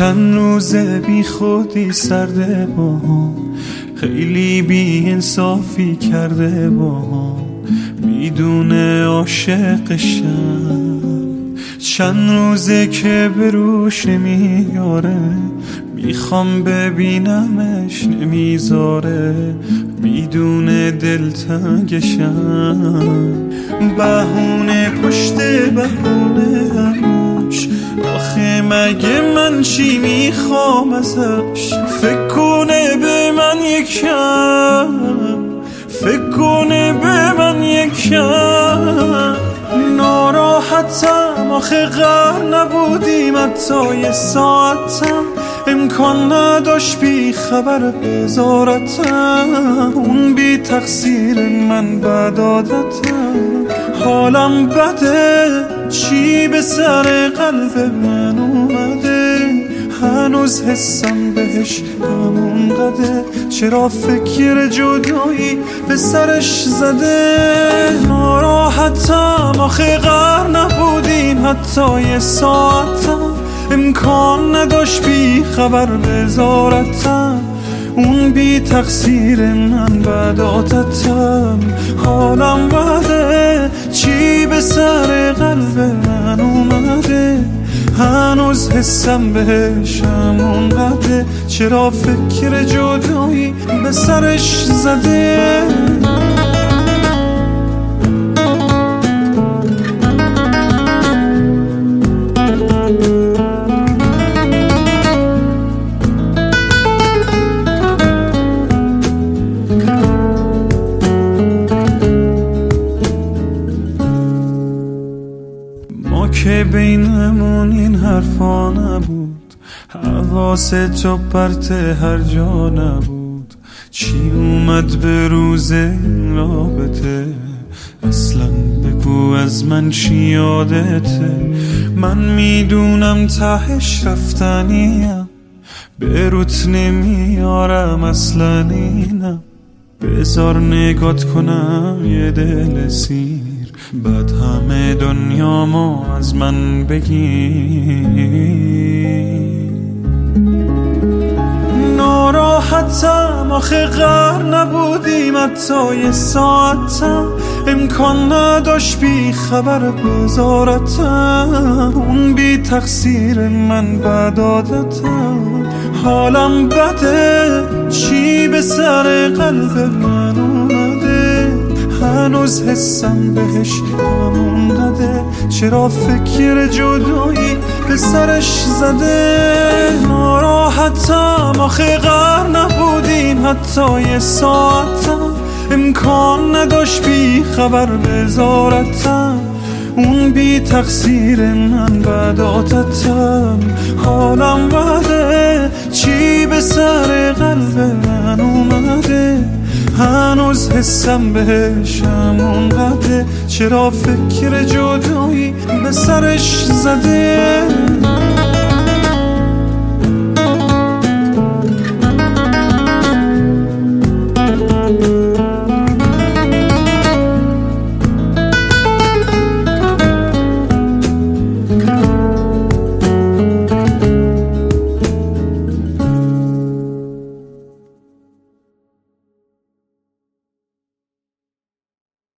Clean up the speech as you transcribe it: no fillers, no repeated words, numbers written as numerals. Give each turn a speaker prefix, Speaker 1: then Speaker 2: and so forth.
Speaker 1: چند روزه بی خودی سرده با هم، خیلی بی انصافی کرده با هم، میدونه عاشقشم. چند روزه که به روش نمیاره، میخوام ببینمش نمیذاره، میدونه دلتنگشم. بهونه پشت بهونه همش، آخه مگه من چی میخوام ازش؟ فکر کنه به من یکم، فکر کنه به من یکم. ناراحتم آخه غر نبودیم حتی یه ساعتم، امکان نداشت بی خبر بذارتم. اون بی تقصیر من بد عادتم، حالم بده چی به سر قلب من اومده، هنوز حسم بهش همون قده، چرا فکر جدایی به سرش زده. ناراحتم آخه غر نبودیم حتی یه ساعتم، امکان نداشت بی خبر بذارتم. اون بی تقصیر من بد عادتم، حالم بده چی به سر قلب من اومده، هنوز حسم بهش همون قده، چرا فکر جدایی به سرش زده. که بینمون این حرفا نبود، حواس تو پرت هر جا نبود، چی اومد به روز این رابطه؟ اصلا بگو از من چی یادته؟ من میدونم تهش رفتنیم، به روت نمیارم اصلا اینم، بذار نگات کنم یه دل سیر، بعد همه دنیامو از من بگیر. ناراحتم آخه غر نبودیم حتی یه ساعتم، امکان نداشت بی خبر بذارتم. اون بی تقصیر من بد عادتم، حالم بده چی به سر قلب من اومده، هنوز حسم بهش همون قده، چرا فکر جدایی به سرش زده. ناراحتم آخه غر نبودیم حتی یه ساعتم، امکان نداشت بی خبر بذارتم. اون بی تقصیر من بد عادتم، حالم بده چی به سر قلب من اومده، هنوز حسم بهش همون قده، چرا فکر جدایی به سرش زده.